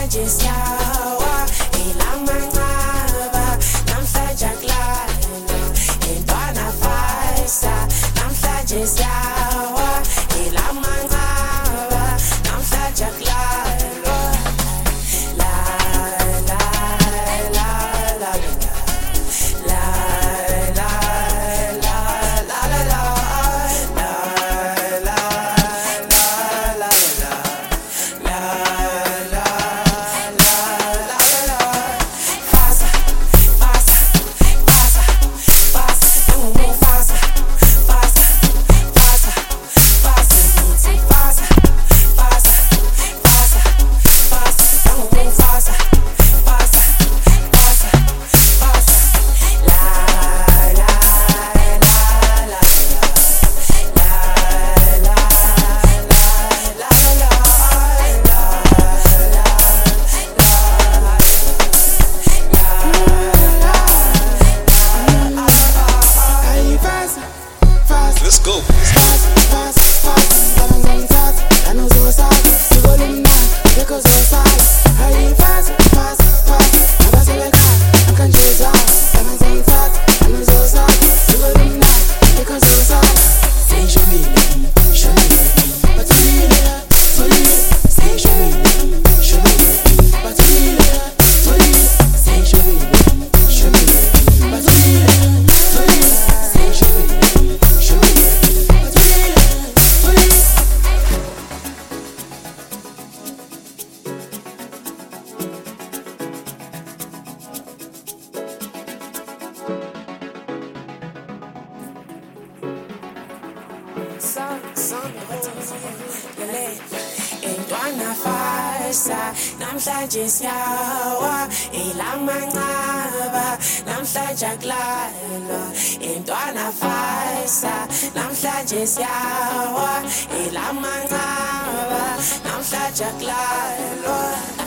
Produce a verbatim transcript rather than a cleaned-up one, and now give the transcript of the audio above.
namhlanje siyawa ilamancaba namhlanje akulala intwana fayisa namhlanje siyawa ilamancaba namhlanje akulala la la la la la la Let's go. Fast, fast, fast, parang going fast. Ano so sad, siguro na, ikaw so sad. Hurry fast, fast, fast. Nabasabeka, ang kanjeza. Parang going fast, ano so sad, siguro na, ikaw so sad. Say show me, show me, but really, really. Say show me, show me, but really, really. Say show me, show me, but really, really. Say show me. Intwana fayisa namhlanje siyawa ilamancaba namhlanje akulala intwana fayisa namhlanje siyawa ilamancaba namhlanje akulala